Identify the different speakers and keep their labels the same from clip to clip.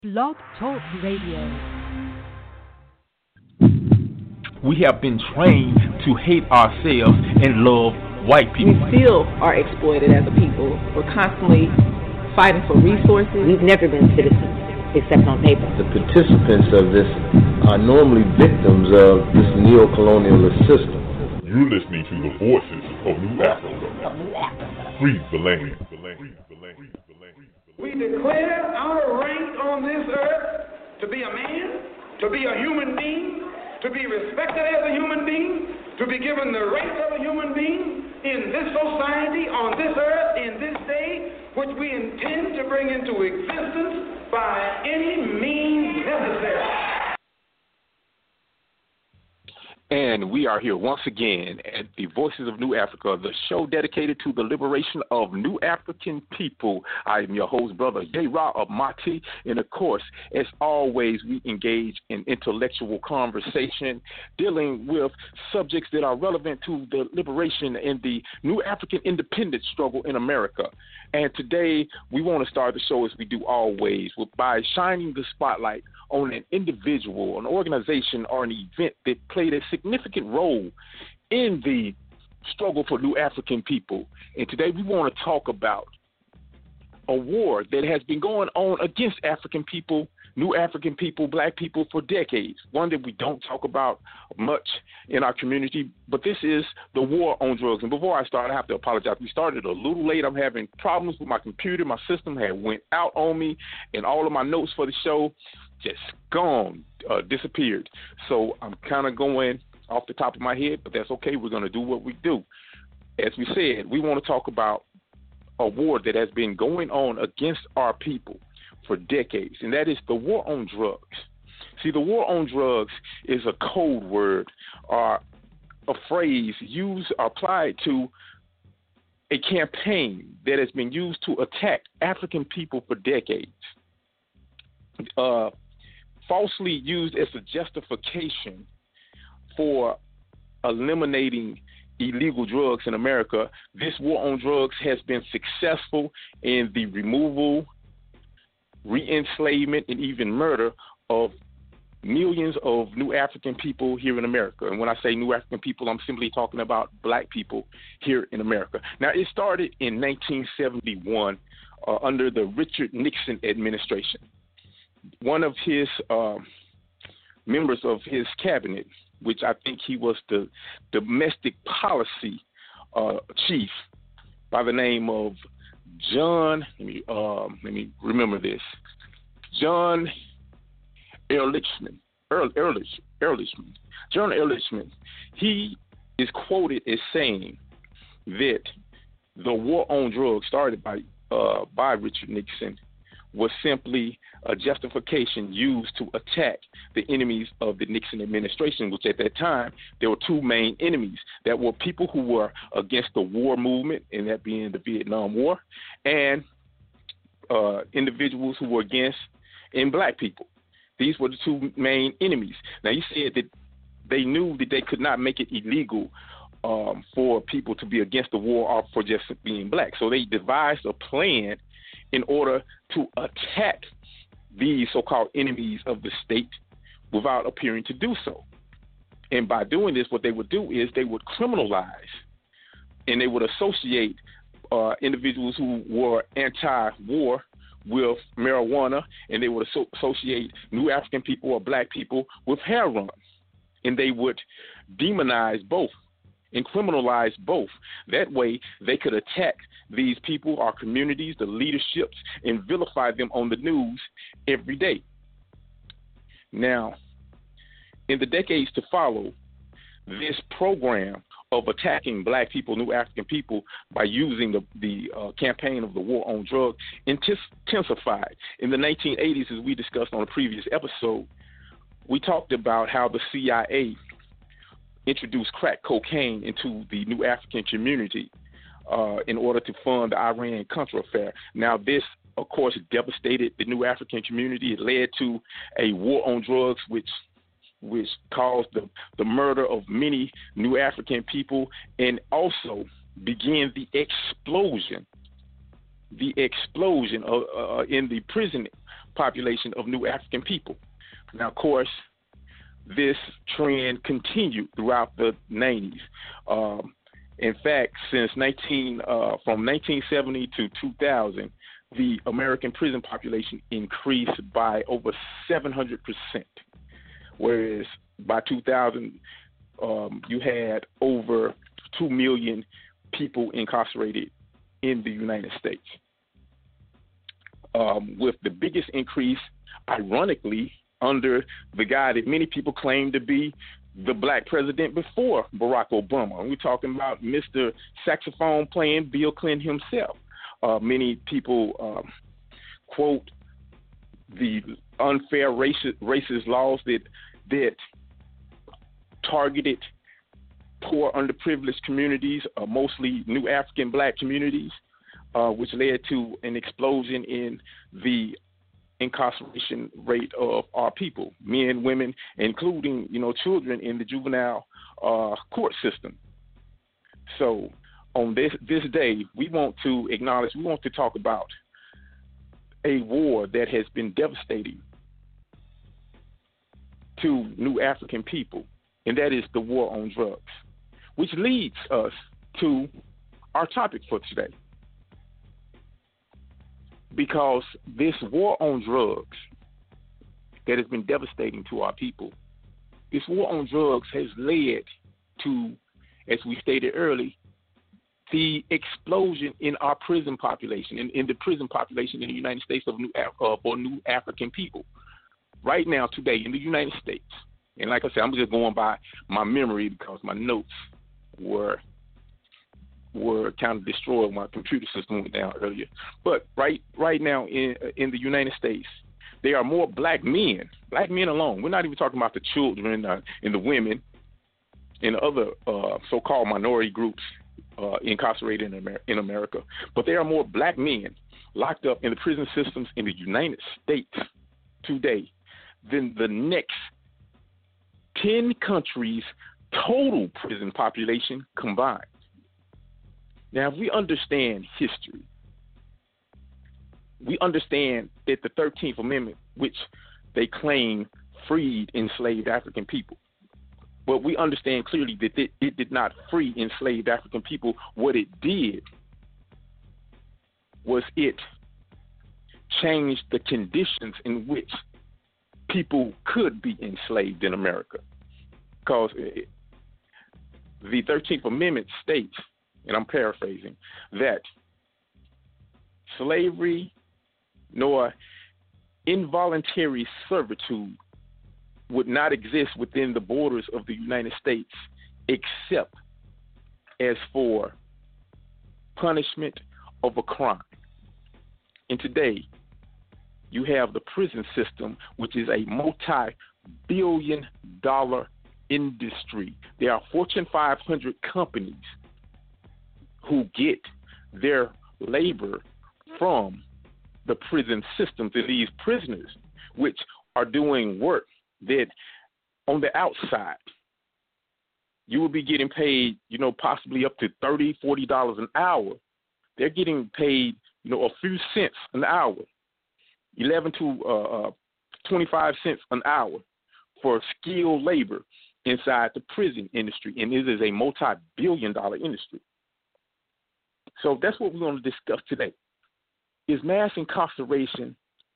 Speaker 1: Blog Talk Radio.
Speaker 2: We have been trained to hate ourselves and love white people.
Speaker 3: We still are exploited as a people. We're constantly fighting for resources.
Speaker 4: We've never been citizens, except on paper.
Speaker 5: The participants of this are normally victims of this neo-colonialist system.
Speaker 6: You're listening to the voices of New Africa. Free the land.
Speaker 7: We declare our right on this earth to be a man, to be a human being, to be respected as a human being, to be given the rights of a human being in this society, on this earth, in this day, which we intend to bring into existence by any means necessary.
Speaker 2: And we are here once again at the Voices of New Africa, the show dedicated to the liberation of New African people. I am your host, Brother Yera Amati, and of course, as always, we engage in intellectual conversation dealing with subjects that are relevant to the liberation and the New African independence struggle in America. And today, we want to start the show as we do always by shining the spotlight on an individual, an organization, or an event that played a significant role in the struggle for New African people. And today we want to talk about a war that has been going on against African people, New African people, black people for decades, one that we don't talk about much in our community, but this is the war on drugs. And before I start, I have to apologize. We started a little late. I'm having problems with my computer. My system had went out on me, and all of my notes for the show just gone, disappeared. So I'm kind of going off the top of my head, but that's okay. We're going to do what we do. As we said, we want to talk about a war that has been going on against our people for decades, and that is the war on drugs. See, the war on drugs is a code word or a phrase used or applied to a campaign that has been used to attack African people for decades. Falsely used as a justification for eliminating illegal drugs in America, this war on drugs has been successful in the removal, re-enslavement, and even murder of millions of New African people here in America. And when I say New African people, I'm simply talking about black people here in America. Now, it started in 1971 under the Richard Nixon administration. One of his members of his cabinet, which I think he was the domestic policy chief by the name of John, let me remember this, John Ehrlichman. John Ehrlichman, he is quoted as saying that the war on drugs started by Richard Nixon was simply a justification used to attack the enemies of the Nixon administration, which at that time, there were two main enemies that were people who were against the war movement, and that being the Vietnam War, and individuals who were against black people. These were the two main enemies. Now, he said that they knew that they could not make it illegal for people to be against the war or for just being black. So they devised a plan in order to attack these so-called enemies of the state without appearing to do so. And by doing this, what they would do is they would criminalize and they would associate individuals who were anti-war with marijuana, and they would associate New African people or black people with heroin. And they would demonize both and criminalize both. That way, they could attack these people, our communities, the leaderships, and vilify them on the news every day. Now, in the decades to follow, this program of attacking black people, New African people, by using the campaign of the war on drugs intensified. In the 1980s, as we discussed on a previous episode, we talked about how the CIA introduced crack cocaine into the New African community in order to fund the Iran-Contra affair. Now, this, of course, devastated the New African community. It led to a war on drugs, which caused the murder of many New African people, and also began the explosion in the prison population of new African people. Now, of course, this trend continued throughout the 90s. In fact, from 1970 to 2000, the American prison population increased by over 700%, whereas by 2000, you had over 2 million people incarcerated in the United States. With the biggest increase, ironically, under the guy that many people claim to be the black president before Barack Obama. And we're talking about Mr. Saxophone playing Bill Clinton himself. Many people quote the unfair racist laws that targeted poor, underprivileged communities, mostly new African black communities, which led to an explosion in the incarceration rate of our people, men, women, including, children in the juvenile court system. So on this day, we want to talk about a war that has been devastating to new African people, and that is the war on drugs, which leads us to our topic for today. Because this war on drugs that has been devastating to our people, this war on drugs has led to, as we stated earlier, the explosion in our prison population, in the prison population in the United States for new African people. Right now, today, in the United States, and like I said, I'm just going by my memory because my notes were kind of destroyed. My computer system went down earlier. But right now in the United States, there are more black men alone. We're not even talking about the children and the women and other so-called minority groups incarcerated in America. But there are more black men locked up in the prison systems in the United States today than the next 10 countries' total prison population combined. Now, if we understand history, we understand that the 13th Amendment, which they claim freed enslaved African people, but we understand clearly that it did not free enslaved African people. What it did was it changed the conditions in which people could be enslaved in America. Because the 13th Amendment states, and I'm paraphrasing, that slavery nor involuntary servitude would not exist within the borders of the United States except as for punishment of a crime. And today, you have the prison system, which is a multi-billion-dollar industry. There are Fortune 500 companies who get their labor from the prison system to these prisoners, which are doing work that on the outside you will be getting paid, possibly up to $30, $40 an hour. They're getting paid, a few cents an hour, 11 to 25 cents an hour for skilled labor inside the prison industry, and it is a multi-billion-dollar industry. So that's what we're going to discuss today. Is mass incarceration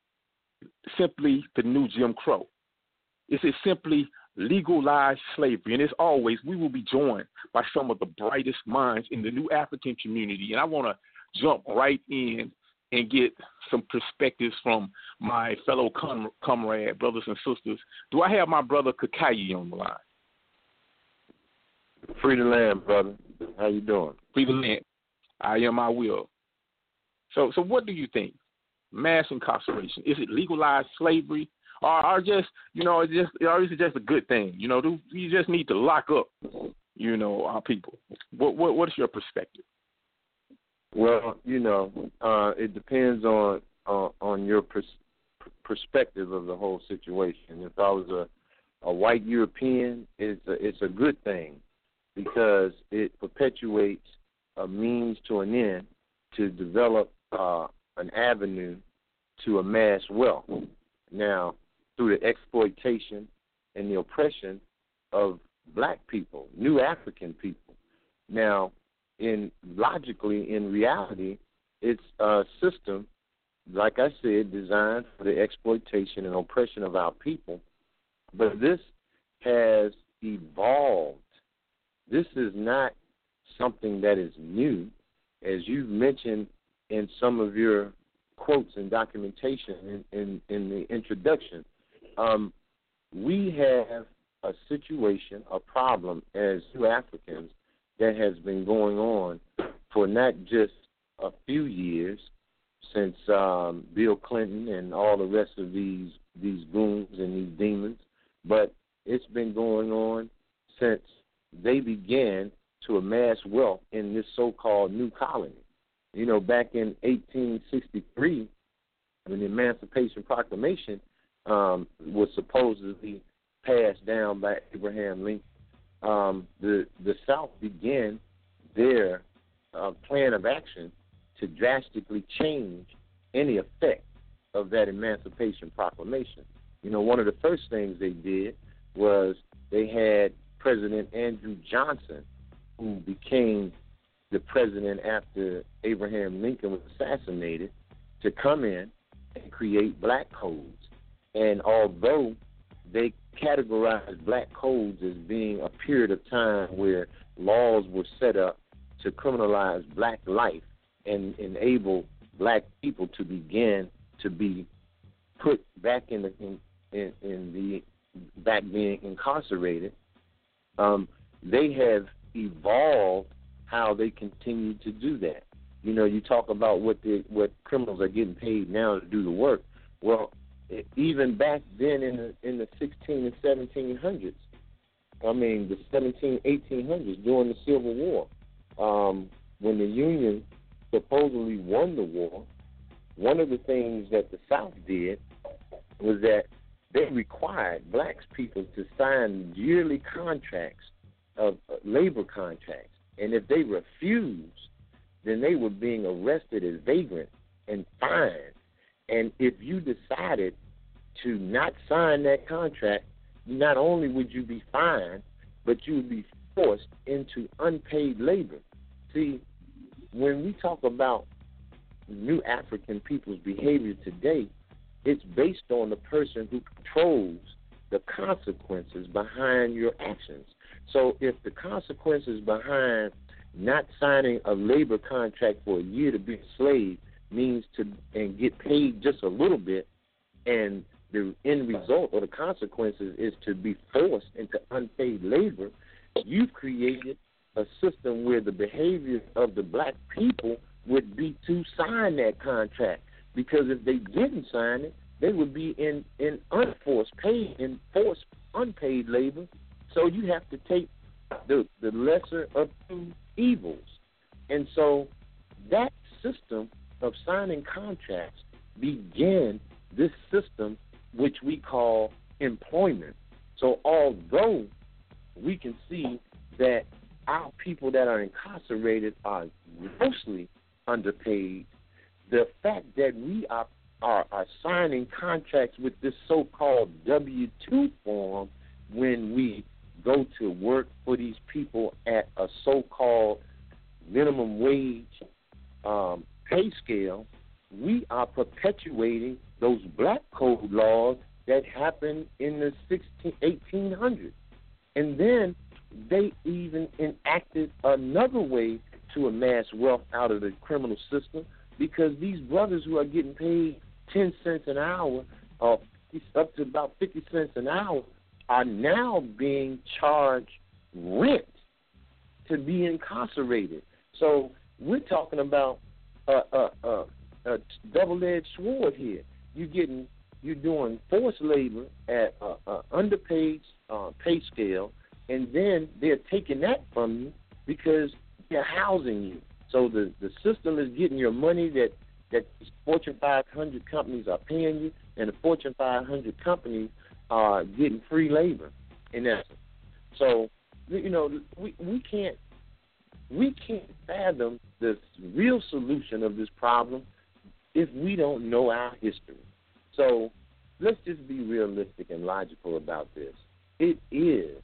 Speaker 2: simply the new Jim Crow? Is it simply legalized slavery? And as always, we will be joined by some of the brightest minds in the new African community. And I want to jump right in and get some perspectives from my fellow comrade, brothers and sisters. Do I have my brother Kakayi on the line?
Speaker 5: Free the land, brother. How you doing?
Speaker 2: Free the land. I am, I will. So what do you think? Mass incarceration, is it legalized slavery, or just or is it just a good thing? Do we just need to lock up, our people? What's your perspective?
Speaker 5: Well, it depends on your perspective of the whole situation. If I was a white European, it's a good thing because it perpetuates a means to an end to develop an avenue to amass wealth. Now, through the exploitation and the oppression of black people, new African people. Now, in reality, it's a system, like I said, designed for the exploitation and oppression of our people. But this has evolved. This is not something that is new. As you've mentioned in some of your quotes and documentation in the introduction, we have a situation, a problem as new Africans that has been going on for not just a few years since Bill Clinton and all the rest of these goons and these demons, but it's been going on since they began to amass wealth in this so-called new colony. You know, back in 1863, when the Emancipation Proclamation was supposedly passed down by Abraham Lincoln, the South began their plan of action to drastically change any effect of that Emancipation Proclamation. You know, one of the first things they did was they had President Andrew Johnson, who became the president after Abraham Lincoln was assassinated, to come in and create black codes. And although they categorized black codes as being a period of time where laws were set up to criminalize black life and enable black people to begin to be put back in the back being incarcerated, they have evolved how they continue to do that. You know, you talk about what criminals are getting paid now to do the work. Well, even back then in the 16 and 1700s, I mean the 17, 1800s during the Civil War, when the Union supposedly won the war, one of the things that the South did was that they required black people to sign yearly contracts of labor contracts. And if they refused, then they were being arrested as vagrants and fined. And if you decided to not sign that contract, not only would you be fined, but you would be forced into unpaid labor. See, when we talk about new African people's behavior today, it's based on the person who controls the consequences behind your actions. So if the consequences behind not signing a labor contract for a year to be a slave means and get paid just a little bit, and the end result or the consequences is to be forced into unpaid labor, you've created a system where the behavior of the black people would be to sign that contract, because if they didn't sign it, they would be in unforced unpaid labor. So you have to take the lesser of two evils. And so that system of signing contracts began this system which we call employment. So although we can see that our people that are incarcerated are grossly underpaid, the fact that we are signing contracts with this so-called W-2 form when we go to work for these people at a so-called minimum wage pay scale, we are perpetuating those black code laws that happened in the 1800s. And then they even enacted another way to amass wealth out of the criminal system, because these brothers who are getting paid 10 cents an hour, or up to about 50 cents an hour, are now being charged rent to be incarcerated. So we're talking about a double-edged sword here. You're doing forced labor at an underpaid pay scale, and then they're taking that from you because they're housing you. So the system is getting your money that these Fortune 500 companies are paying you, and the Fortune 500 companies are getting free labor, in essence. So, you know, we can't fathom the real solution of this problem if we don't know our history. So let's just be realistic and logical about this. It is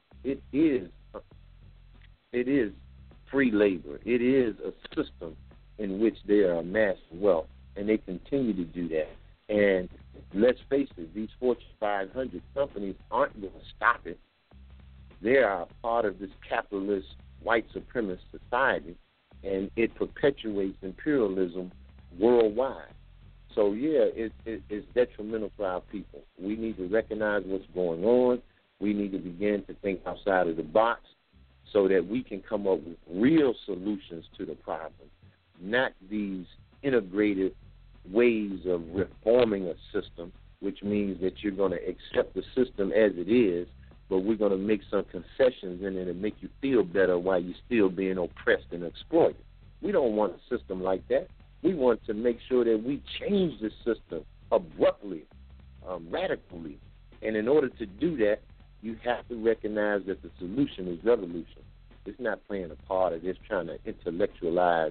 Speaker 5: free labor. It is a system in which they are amassing wealth, and they continue to do that. And let's face it, these Fortune 500 companies aren't going to stop it. They are a part of this capitalist, white supremacist society, and it perpetuates imperialism worldwide. So, yeah, it's detrimental for our people. We need to recognize what's going on. We need to begin to think outside of the box so that we can come up with real solutions to the problem, not these integrated ways of reforming a system, which means that you're going to accept the system as it is, but we're going to make some concessions in it and make you feel better while you're still being oppressed and exploited. We don't want a system like that. We want to make sure that we change the system abruptly, radically. And in order to do that, you have to recognize that the solution is revolution. It's not playing a part of this trying to intellectualize,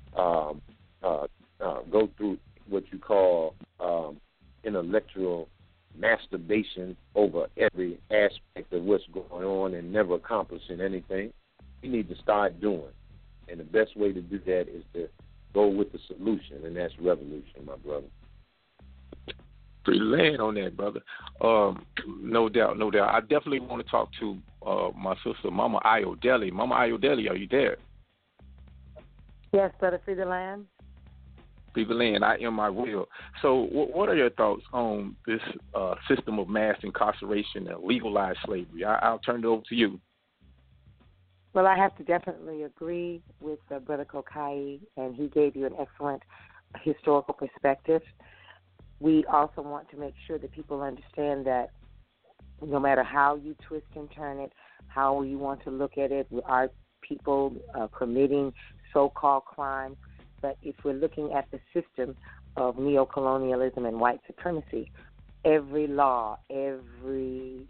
Speaker 5: go through what you call intellectual masturbation over every aspect of what's going on and never accomplishing anything. We need to start doing. And the best way to do that is to go with the solution, and that's revolution, my brother.
Speaker 2: Free land on that, brother. No doubt. I definitely want to talk to my sister, Mama Ayodele. Mama Ayodele, are you there?
Speaker 4: Yes, Brother Free the Land.
Speaker 2: Free the land, I am my will. So what are your thoughts on this system of mass incarceration and legalized slavery? I'll turn it over to you.
Speaker 4: Well, I have to definitely agree with Brother Kokai, and he gave you an excellent historical perspective. We also want to make sure that people understand that no matter how you twist and turn it, how you want to look at it, our people committing so-called crimes, but if we're looking at the system of neocolonialism and white supremacy, every law, every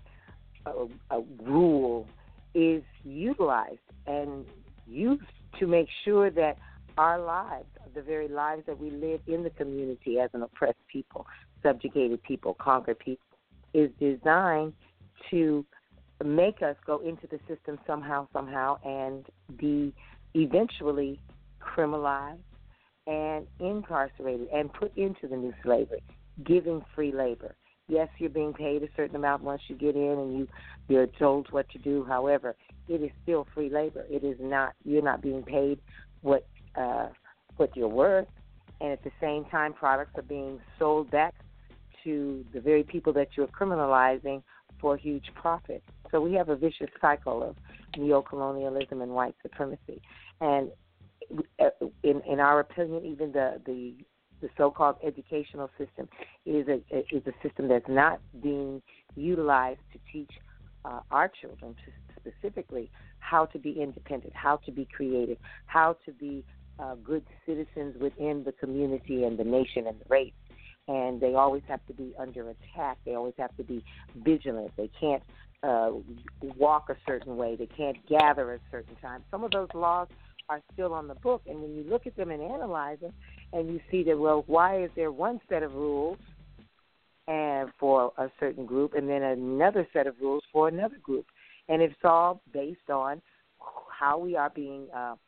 Speaker 4: rule is utilized and used to make sure that our lives, the very lives that we live in the community as an oppressed people, subjugated people, conquered people, is designed to make us go into the system somehow, and be eventually criminalized and incarcerated and put into the new slavery, giving free labor. Yes, you're being paid a certain amount once you get in and you're told what to do. However, it is still free labor. It is not, you're not being paid what you're worth, and at the same time products are being sold back to the very people that you're criminalizing for huge profit. So we have a vicious cycle of neocolonialism and white supremacy. And in our opinion, even the so-called educational system is a system that's not being utilized to teach our children specifically how to be independent, how to be creative, how to be good citizens within the community and the nation and the race. And they always have to be under attack. They always have to be vigilant. They can't walk a certain way. They can't gather at certain times. Some of those laws are still on the book, and when you look at them and analyze them, and you see that, well, why is there one set of rules and for a certain group and then another set of rules for another group? And it's all based on how we are being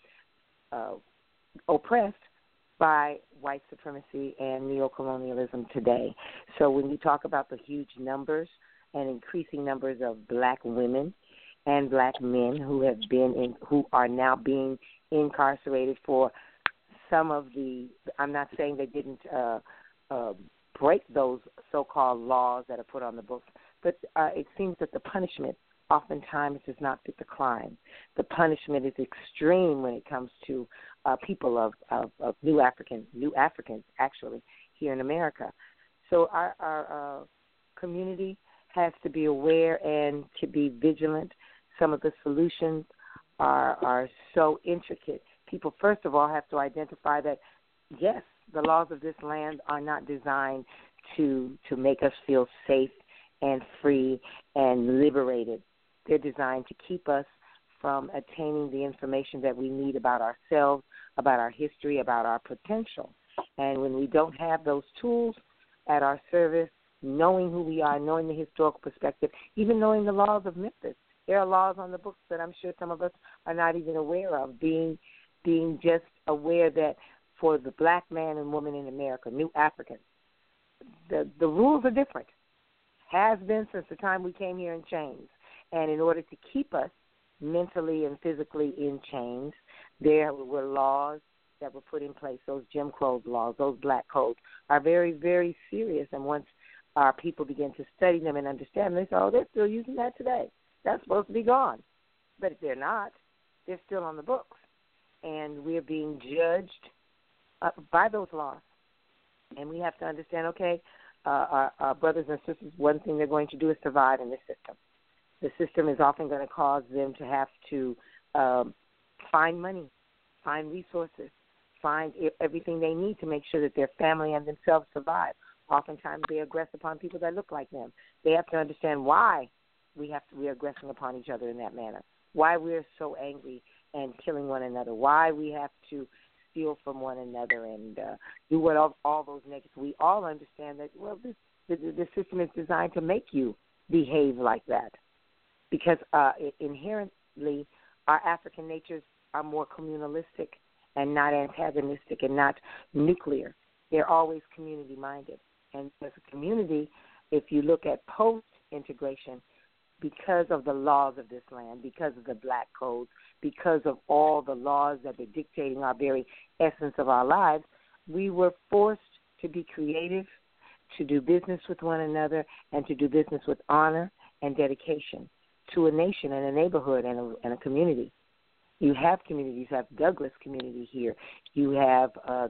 Speaker 4: oppressed by white supremacy and neocolonialism today. So when you talk about the huge numbers and increasing numbers of black women and black men who are now being incarcerated for some of the, I'm not saying they didn't break those so-called laws that are put on the books, but it seems that the punishment oftentimes does not fit the crime. The punishment is extreme when it comes to people of new Africans actually here in America. So our community has to be aware and to be vigilant. Some of the solutions are so intricate. People, first of all, have to identify that, yes, the laws of this land are not designed to make us feel safe and free and liberated. They're designed to keep us from attaining the information that we need about ourselves, about our history, about our potential. And when we don't have those tools at our service, knowing who we are, knowing the historical perspective, even knowing the laws of Memphis. There are laws on the books that I'm sure some of us are not even aware of, being just aware that for the black man and woman in America, new Africans, the rules are different. Has been since the time we came here in chains. And in order to keep us mentally and physically in chains, there were laws that were put in place. Those Jim Crow laws, those black codes are very, very serious. And once our people begin to study them and understand them, they say, oh, they're still using that today. That's supposed to be gone. But if they're not, they're still on the books. And we're being judged by those laws. And we have to understand, okay, our brothers and sisters, one thing they're going to do is survive in this system. The system is often going to cause them to have to find money, find resources, find everything they need to make sure that their family and themselves survive. Oftentimes they aggress upon people that look like them. They have to understand why we're aggressing upon each other in that manner, why we're so angry and killing one another, why we have to steal from one another and do what all those negatives. We all understand that, well, the system is designed to make you behave like that because inherently our African natures are more communalistic and not antagonistic and not nuclear. They're always community-minded. And as a community, if you look at post-integration, because of the laws of this land, because of the black codes, because of all the laws that are dictating our very essence of our lives, we were forced to be creative, to do business with one another, and to do business with honor and dedication to a nation and a neighborhood and a community. You have communities. You have Douglas community here. You have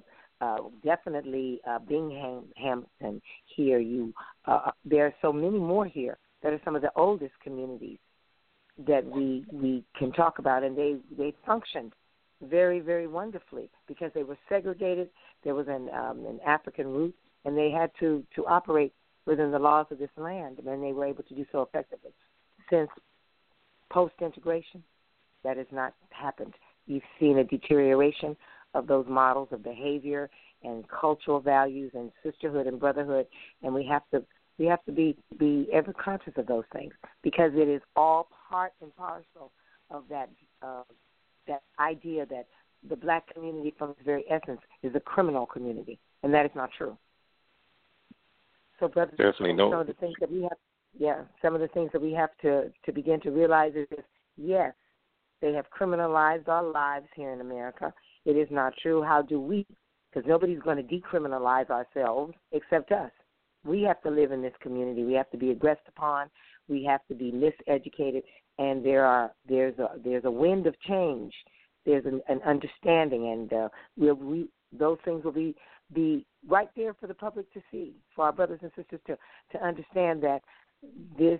Speaker 4: definitely Binghamton here. There are so many more here that are some of the oldest communities that we can talk about, and they functioned very, very wonderfully because they were segregated. There was an African root, and they had to operate within the laws of this land, and they were able to do so effectively. Since post-integration, that has not happened. You've seen a deterioration of those models of behavior and cultural values and sisterhood and brotherhood, and we have to be ever conscious of those things because it is all part and parcel of that idea that the black community from its very essence is a criminal community, and that is not true. So, brothers,
Speaker 2: definitely no.
Speaker 4: Some of the things that we have, some of the things that we have to begin to realize is this: yes, they have criminalized our lives here in America. It is not true. How do we? Because nobody's going to decriminalize ourselves except us. We have to live in this community. We have to be aggressed upon. We have to be miseducated, and there's a wind of change. There's an understanding, and those things will be right there for the public to see, for our brothers and sisters to understand that this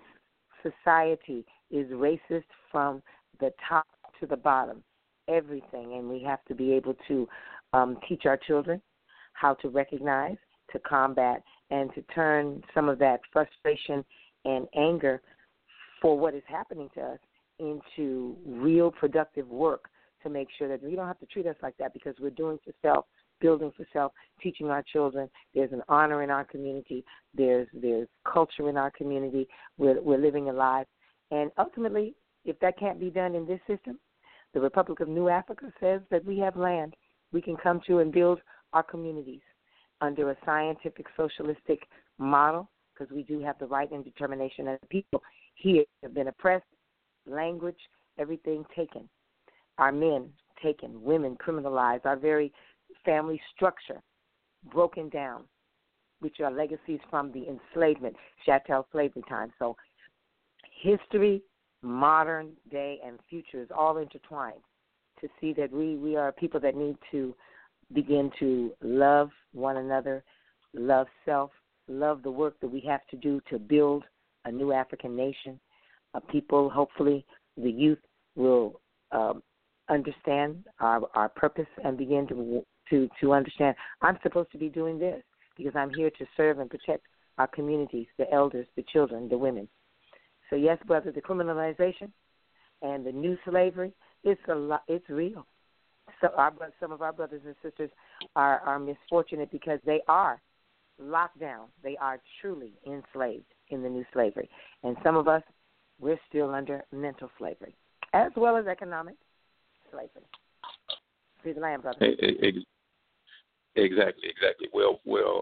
Speaker 4: society is racist from the top to the bottom, everything, and we have to be able to teach our children how to recognize, to combat, and to turn some of that frustration and anger for what is happening to us into real productive work to make sure that we don't have to treat us like that because we're doing for self, building for self, teaching our children. There's an honor in our community. There's culture in our community. We're living a life. And ultimately, if that can't be done in this system, the Republic of New Africa says that we have land we can come to and build our communities under a scientific, socialistic model, because we do have the right and determination as people here have been oppressed, language, everything taken. Our men taken, women criminalized, our very family structure broken down, which are legacies from the enslavement, chattel slavery time. So history, modern day, and future is all intertwined to see that we are people that need to begin to love one another, love self, love the work that we have to do to build a new African nation. People, hopefully, the youth will understand our purpose and begin to understand, I'm supposed to be doing this because I'm here to serve and protect our communities, the elders, the children, the women. So, yes, brother, the criminalization and the new slavery, it's real. So some of our brothers and sisters are misfortunate because they are locked down. They are truly enslaved in the new slavery. And some of us, we're still under mental slavery, as well as economic slavery. See the land, brother.
Speaker 2: Exactly. Well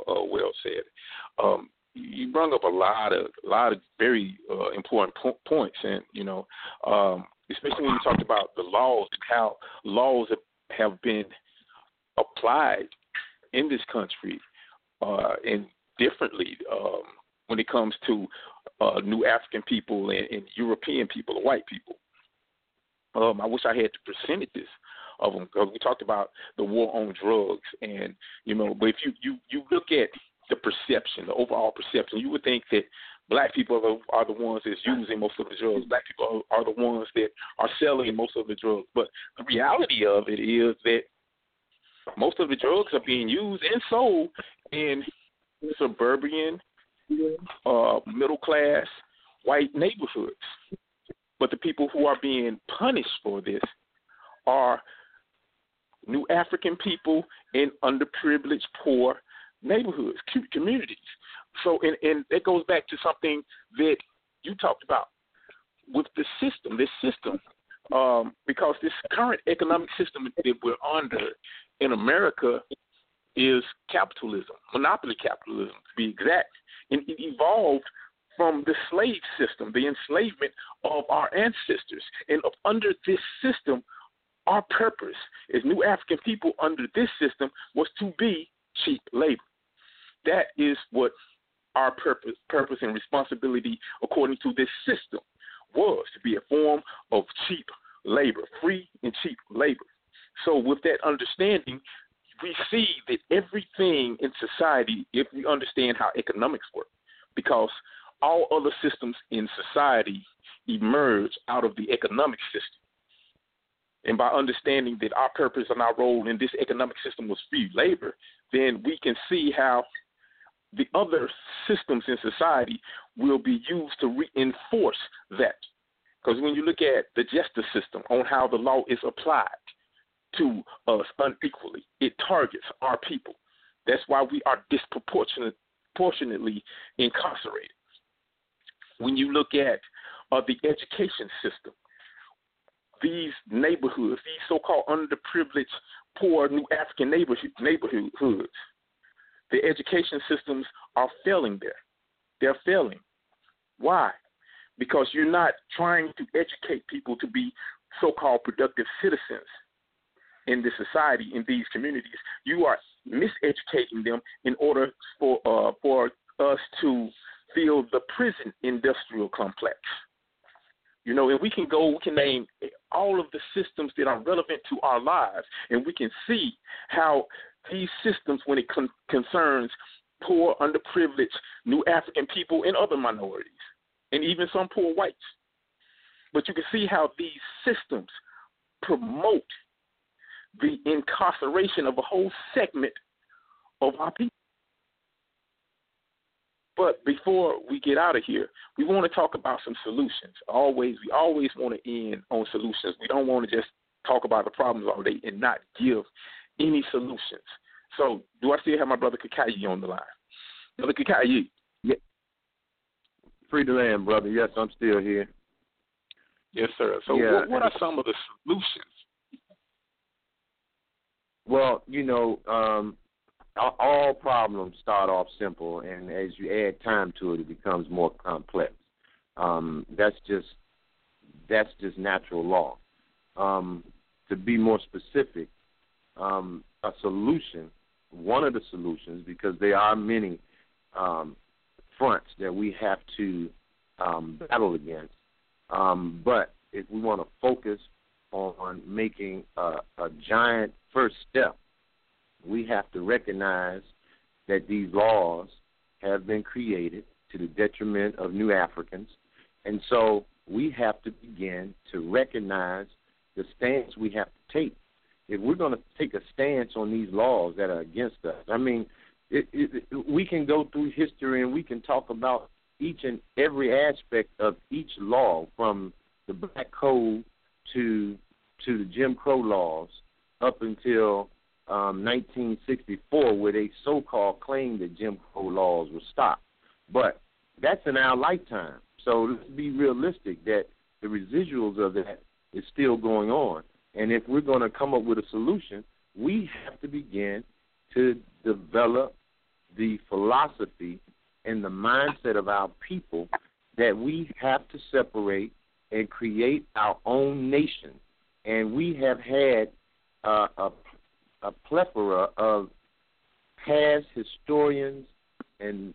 Speaker 2: said. You brought up a lot of very important points, and especially when you talked about the laws and how laws have been applied in this country and differently when it comes to new African people and European people, or white people. I wish I had the percentages of them, because we talked about the war on drugs, and but if you look at the perception, the overall perception, you would think that black people are the ones that's using most of the drugs. Black people are the ones that are selling most of the drugs. But the reality of it is that most of the drugs are being used and sold in suburban, middle-class, white neighborhoods. But the people who are being punished for this are new African people in underprivileged, poor neighborhoods, communities. So, and that goes back to something that you talked about with this system, because this current economic system that we're under in America is capitalism, monopoly capitalism to be exact. And it evolved from the slave system, the enslavement of our ancestors. And under this system, our purpose as new African people under this system was to be cheap labor. That is what our purpose and responsibility according to this system was, to be a form of cheap labor, free and cheap labor. So with that understanding, we see that everything in society, if we understand how economics work, because all other systems in society emerge out of the economic system. And by understanding that our purpose and our role in this economic system was free labor, then we can see how the other systems in society will be used to reinforce that. Because when you look at the justice system on how the law is applied to us unequally, it targets our people. That's why we are disproportionately incarcerated. When you look at the education system, these neighborhoods, these so-called underprivileged, poor new African neighborhoods, the education systems are failing there. They're failing. Why? Because you're not trying to educate people to be so-called productive citizens in this society, in these communities. You are miseducating them in order for us to fill the prison industrial complex. And we can name all of the systems that are relevant to our lives, and we can see how these systems, when it concerns poor, underprivileged, new African people and other minorities, and even some poor whites. But you can see how these systems promote the incarceration of a whole segment of our people. But before we get out of here, we want to talk about some solutions. We always want to end on solutions. We don't want to just talk about the problems all day and not give any solutions. So, do I still have my brother Kakayi on the line? Brother Kakayi.
Speaker 5: Yeah. Free the land, brother. Yes, I'm still here.
Speaker 2: Yes, sir. So, what are some of the solutions?
Speaker 5: Well, all problems start off simple, and as you add time to it, it becomes more complex. That's just natural law. To be more specific, a solution, one of the solutions, because there are many fronts that we have to battle against, but if we want to focus on making a giant first step, we have to recognize that these laws have been created to the detriment of new Africans, and so we have to begin to recognize the stance we have to take. If we're going to take a stance on these laws that are against us, we can go through history and we can talk about each and every aspect of each law, from the Black Code to the Jim Crow laws, up until 1964, where they so-called claimed that Jim Crow laws were stopped. But that's in our lifetime. So let's be realistic that the residuals of that is still going on. And if we're going to come up with a solution, we have to begin to develop the philosophy and the mindset of our people that we have to separate and create our own nation. And we have had a plethora of past historians and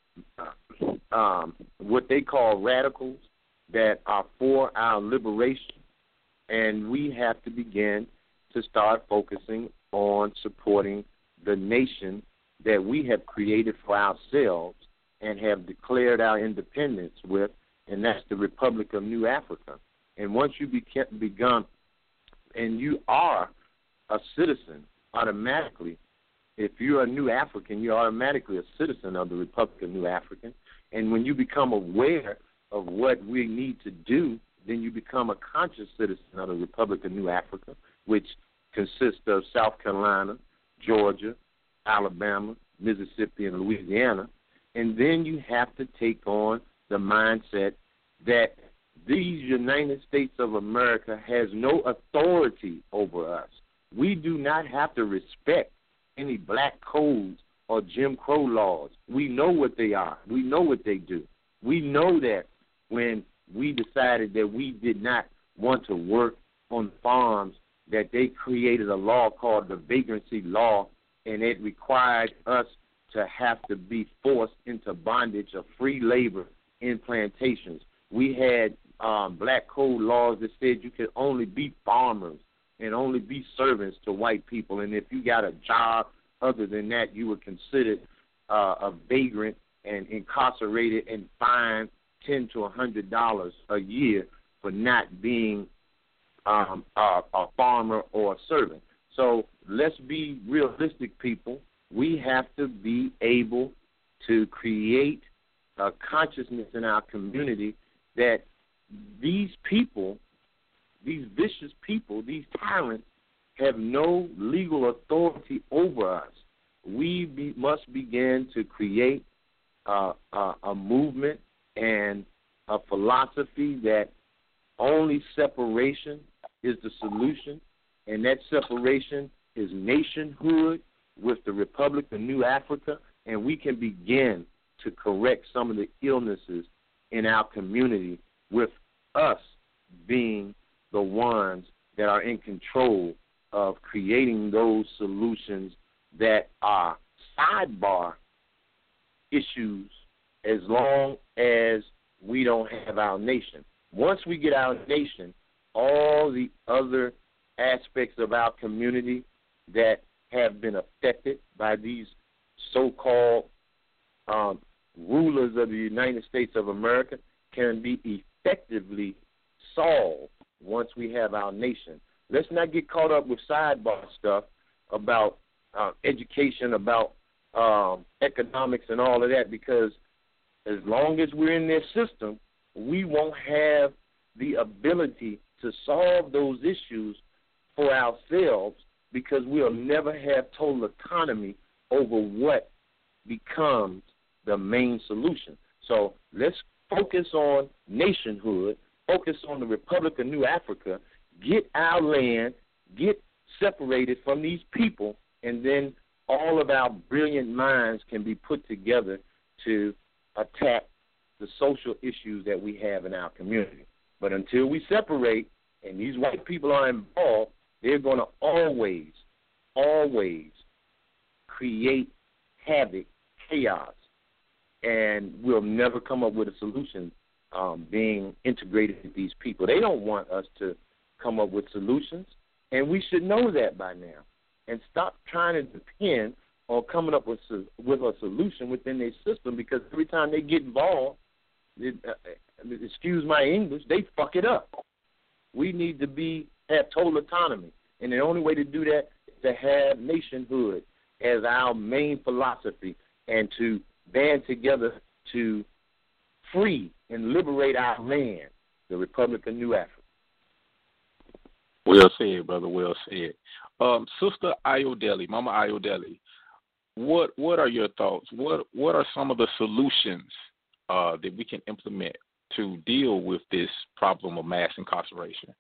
Speaker 5: what they call radicals that are for our liberation, and we have to begin to start focusing on supporting the nation that we have created for ourselves and have declared our independence with, and that's the Republic of New Africa. And once you begun, and you are a citizen automatically, if you're a New African, you're automatically a citizen of the Republic of New Africa. And when you become aware of what we need to do, then you become a conscious citizen of the Republic of New Africa, which consists of South Carolina, Georgia, Alabama, Mississippi, and Louisiana. And then you have to take on the mindset that these United States of America has no authority over us. We do not have to respect any black codes or Jim Crow laws. We know what they are. We know what they do. We know that when we decided that we did not want to work on farms, that they created a law called the vagrancy law, and it required us to have to be forced into bondage of free labor in plantations. We had black code laws that said you could only be farmers and only be servants to white people, and if you got a job other than that, you were considered a vagrant and incarcerated and fined $10 to $100 a year for not being a farmer or a servant. So let's be realistic, people. We have to be able to create a consciousness in our community that these people, these vicious people, these tyrants, have no legal authority over us. We must begin to create a movement and a philosophy that only separation is the solution, and that separation is nationhood with the Republic of New Africa, and we can begin to correct some of the illnesses in our community with us being the ones that are in control of creating those solutions that are sidebar issues as long as we don't have our nation. Once we get our nation, all the other aspects of our community that have been affected by these so-called rulers of the United States of America can be effectively solved once we have our nation. Let's not get caught up with sidebar stuff about education, about economics and all of that, because as long as we're in their system, we won't have the ability to solve those issues for ourselves, because we'll never have total autonomy over what becomes the main solution. So let's focus on nationhood, focus on the Republic of New Africa, get our land, get separated from these people, and then all of our brilliant minds can be put together to attack the social issues that we have in our community. But until we separate and these white people are involved, they're going to always create havoc, chaos, and we'll never come up with a solution being integrated with these people. They don't want us to come up with solutions, and we should know that by now, and stop trying to depend on coming up with a solution within their system, because every time they get involved, excuse my English, they fuck it up. We need to have total autonomy, and the only way to do that is to have nationhood as our main philosophy and to band together to free and liberate our land, the Republic of New Africa.
Speaker 2: Well said, brother, well said. Sister Ayodele, Mama Ayodele, what are your thoughts? What are some of the solutions that we can implement to deal with this problem of mass incarceration?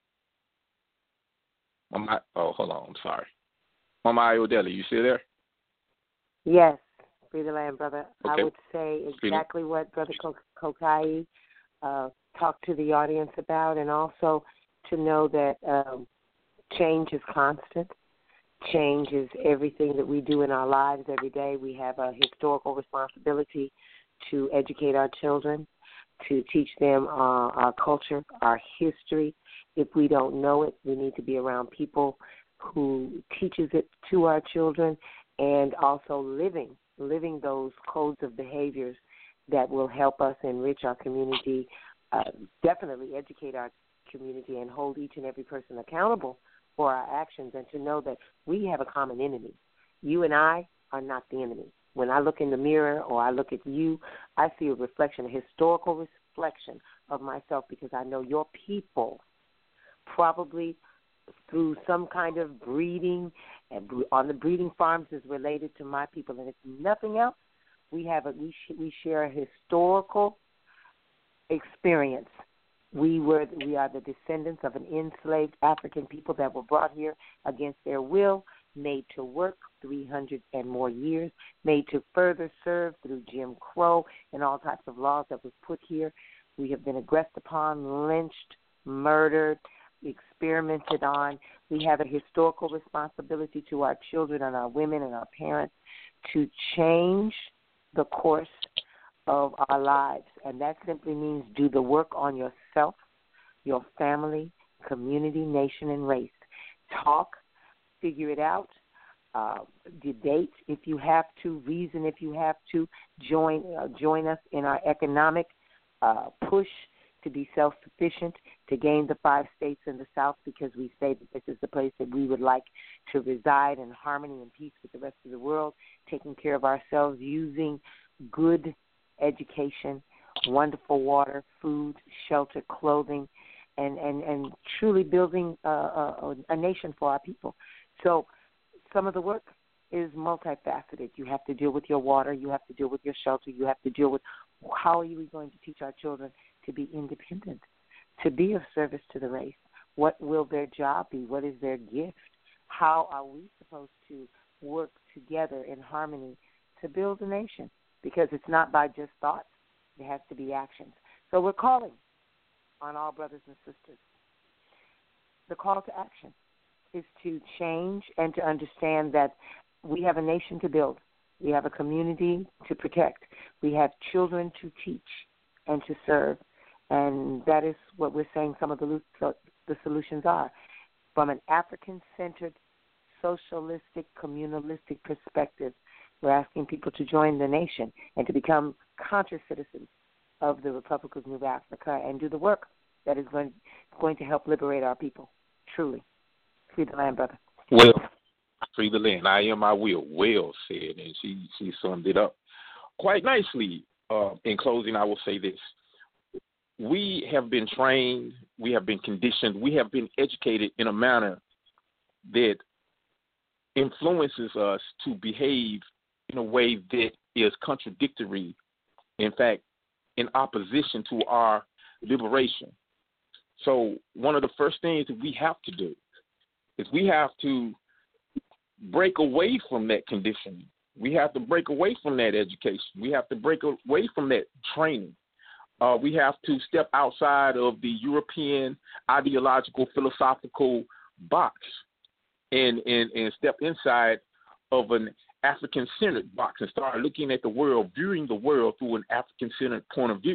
Speaker 2: Hold on, I'm sorry. Mama Ayodele, you still there?
Speaker 4: Yes, free the land, brother.
Speaker 2: Okay.
Speaker 4: I would say exactly what Brother Kokai talked to the audience about, and also to know that change is constant. Change is everything that we do in our lives every day. We have a historical responsibility to educate our children, to teach them our culture, our history. If we don't know it, we need to be around people who teaches it to our children, and also living those codes of behaviors that will help us enrich our community, definitely educate our community, and hold each and every person accountable for our actions, and to know that we have a common enemy. You and I are not the enemy. When I look in the mirror or I look at you, I see a reflection, a historical reflection of myself, because I know your people probably through some kind of breeding and on the breeding farms is related to my people. And if nothing else, we share a historical experience. We are the descendants of an enslaved African people that were brought here against their will, made to work 300 and more years, made to further serve through Jim Crow and all types of laws that was put here. We have been aggressed upon, lynched, murdered, experimented on. We have a historical responsibility to our children and our women and our parents to change the course of our lives, and that simply means do the work on yourself, your family, community, nation, and race. Talk, figure it out, debate if you have to, reason if you have to, join us in our economic push to be self-sufficient, to gain the 5 states in the South, because we say that this is the place that we would like to reside in harmony and peace with the rest of the world, taking care of ourselves, using good education, wonderful water, food, shelter, clothing, and truly building a nation for our people. So some of the work is multifaceted. You have to deal with your water. You have to deal with your shelter. You have to deal with how are we going to teach our children to be independent, to be of service to the race. What will their job be? What is their gift? How are we supposed to work together in harmony to build a nation? Because it's not by just thoughts. It has to be actions. So we're calling on all brothers and sisters. The call to action is to change and to understand that we have a nation to build. We have a community to protect. We have children to teach and to serve. And that is what we're saying some of the solutions are. From an African-centered, socialistic, communalistic perspective, we're asking people to join the nation and to become conscious citizens of the Republic of New Africa and do the work that is going to help liberate our people, truly. Free the land, brother.
Speaker 2: Well, free the land. I am, I will. Well said, and she summed it up quite nicely. In closing, I will say this. We have been trained, we have been conditioned, we have been educated in a manner that influences us to behave in a way that is contradictory, in fact, in opposition to our liberation. So one of the first things that we have to do is we have to break away from that conditioning. We have to break away from that education. We have to break away from that training. We have to step outside of the European ideological, philosophical box and step inside of an African-centered box and start looking at the world, viewing the world through an African-centered point of view.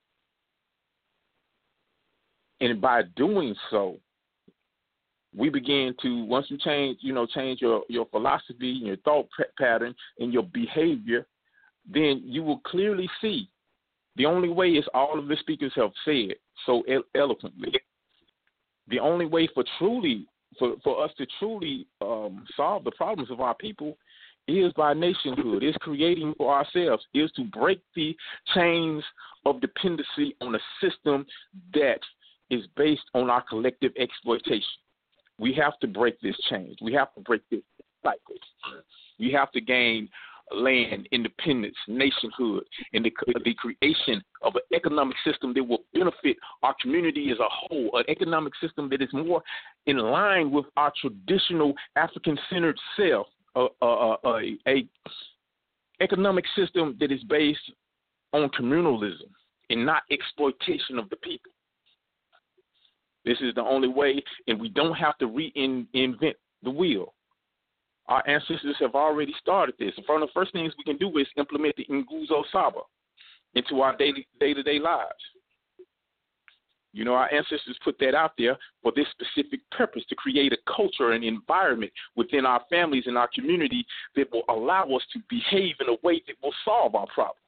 Speaker 2: And by doing so, we begin to, once you change your philosophy and your thought pattern and your behavior, then you will clearly see the only way, is all of the speakers have said so eloquently, the only way for us to truly solve the problems of our people is by nationhood, is creating for ourselves, is to break the chains of dependency on a system that is based on our collective exploitation. We have to break this change. We have to break this cycle. We have to gain land, independence, nationhood, and the creation of an economic system that will benefit our community as a whole, an economic system that is more in line with our traditional African-centered self, a economic system that is based on communalism and not exploitation of the people. This is the only way, and we don't have to reinvent the wheel. Our ancestors have already started this. One of the first things we can do is implement the Nguzo Saba into our day-to-day lives. You know, our ancestors put that out there for this specific purpose, to create a culture and environment within our families and our community that will allow us to behave in a way that will solve our problems.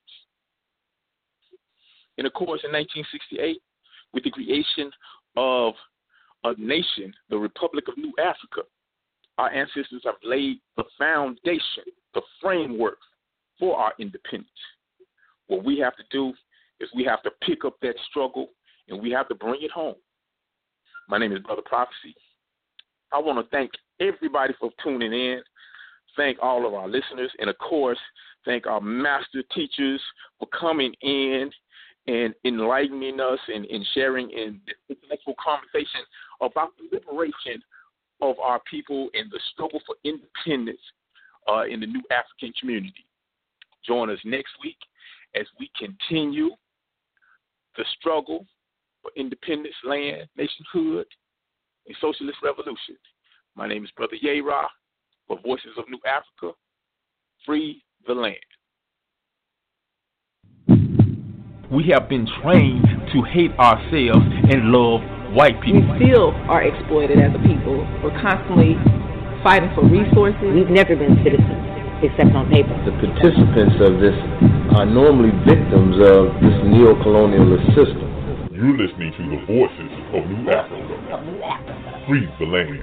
Speaker 2: And of course, in 1968, with the creation of a nation, the Republic of New Africa, our ancestors have laid the foundation, the framework for our independence. What we have to do is we have to pick up that struggle and we have to bring it home. My name is Brother Prophecy. I want to thank everybody for tuning in, thank all of our listeners, and of course, thank our master teachers for coming in and enlightening us and sharing in intellectual conversation about the liberation of our people and the struggle for independence in the new African community. Join us next week as we continue the struggle for independence, land, nationhood, and socialist revolution. My name is Brother Yera for Voices of New Africa. Free the land. We have been trained to hate ourselves and love white people.
Speaker 3: We still are exploited as a people. We're constantly fighting for resources.
Speaker 4: We've never been citizens, except on paper.
Speaker 5: The participants of this are normally victims of this neo-colonialist system.
Speaker 6: You're listening to the Voices of New Africa. Free the land.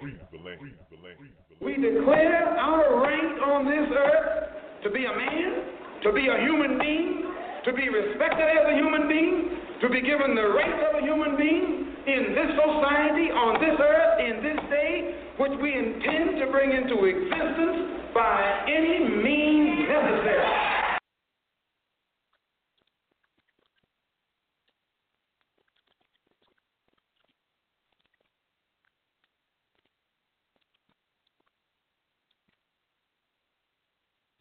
Speaker 7: We declare our rank on this earth to be a man, to be a human being, to be respected as a human being, to be given the rights of a human being in this society, on this earth, in this day, which we intend to bring into existence by any means necessary.